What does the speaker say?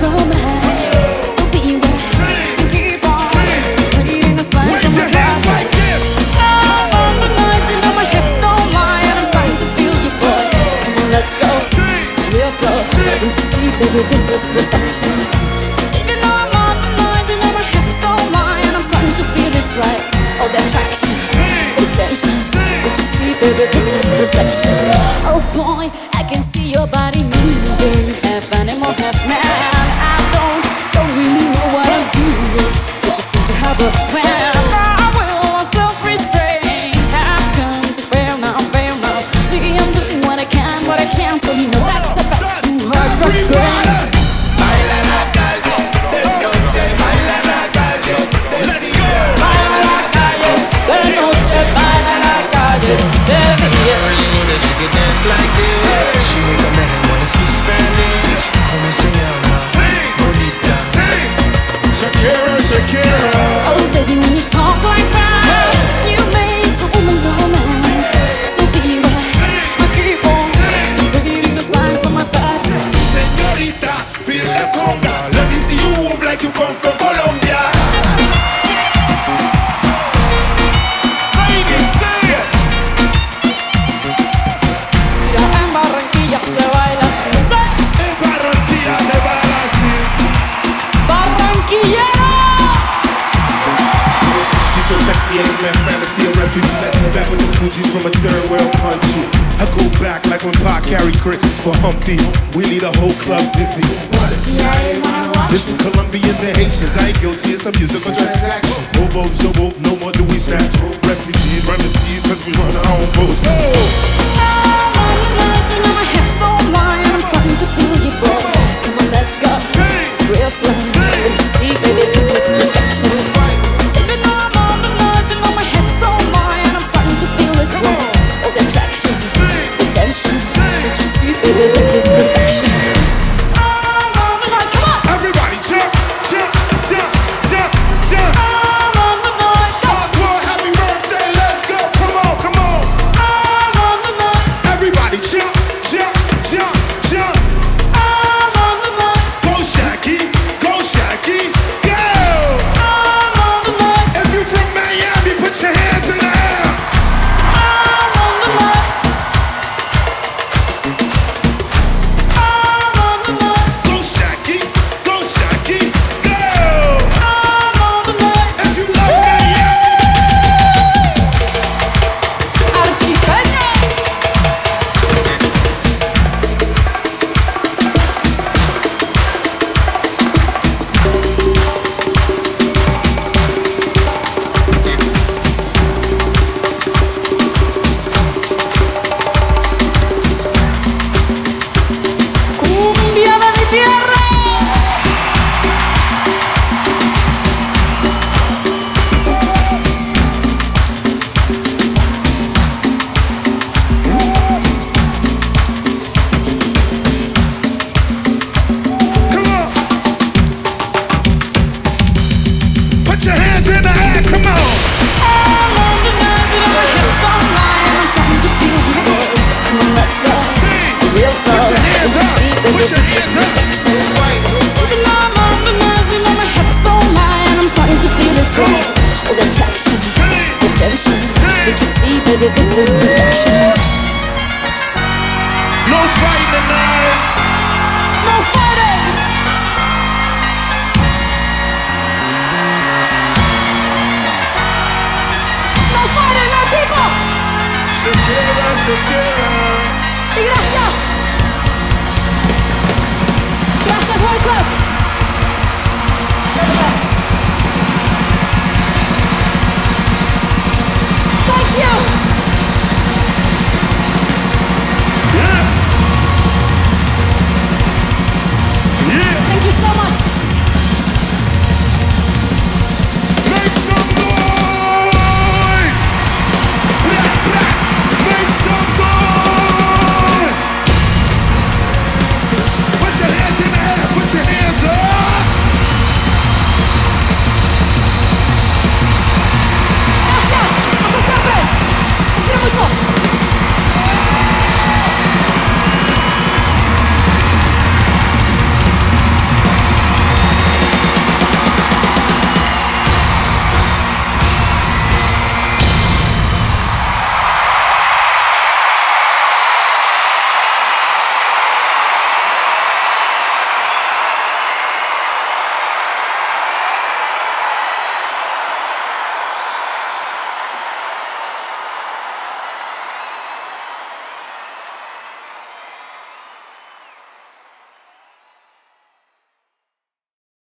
romance. So beware and keep on reading the signs of my body. I'm on the night, you know my hips don't lie, and I'm starting to feel you, boy. Come on, let's go real slow. Don't you see, baby, this is perfection. Even though I'm on the night, you know my hips don't lie, and I'm starting to feel it's right. All the attraction, the tension. Don't you see, baby, this is perfection. Oh boy, I can see your body moving, half animal, half man. I don't really know what I'm doing, but you seem to have a plan. My will of self-restraint have come to fail now, fail now. See, I'm doing what I can, but I can't, so you know that's a fact. Too hard, drugs, brain. Baila la calle, de noche, baila la calle. Let's go. Baila la calle, de noche, baila la calle, de día. That she can dance like this. She make a man wanna speak Spanish. Como se llama? Bonita. Shakira, Shakira. Oh baby, when you talk like that, you make a woman go mad. So beware, I keep on reading the signs on my past. Señorita, feel the conga. Let me see you move like you come from Colombia. Ladies, say it. Ya en Barranquilla se baila así. En Barranquilla se baila así. Barranquillero. She's so sexy, ain't man fantasy, a refugee like me back with the Fugees from a third world country. I go back like when Pac carried crickets for Humpty. We lead a whole club dizzy. This is Colombians and Haitians. I ain't guilty, it's a musical transaction. Hobo, so woke, no more do we snatch. Refugees run the seas cause we run our own boats. I'm on this night, you know my hips don't lie, and I'm starting to feel you, boy. Come on, let's go real slow. Don't you see, baby, this is perfection. Even though I'm on the night, you know my hips don't lie, and I'm starting to feel it's wrong. All the attraction, the tension. Don't you see, baby, this is perfection. I'm on the night, come on. Everybody jump, jump, jump, jump, jump. I'm on the night, go. Southpaw, happy birthday, let's go. Come on, come on. I'm on the night, Everybody jump, jump, jump, jump. I'm on the night, Go Shaggy, go Shaggy, go. I'm on the night, If you from Miami, put your hands in the air. I'm on the night, I'm on the night, Go Shaggy, go Shaggy, go. I'm on the night. If you love Miami. Archipeño. Cumbia de mi tierra. Come on. Put your hands in the air, come on. I'm on the night, you know my hips don't lie, and I'm starting to feel you, boy. Come on, let's go real slow. Put your hands up, Don't you see, baby, put your this is hands up. perfection. Even though I'm on the night, you know my hips don't lie, and I'm starting to feel it's right. All the attraction, the tension. Don't you see, baby, this is perfection. No fight tonight. No fighting. No fighting, my people. Shakira, Shakira. Y gracias. Gracias, Roy Club.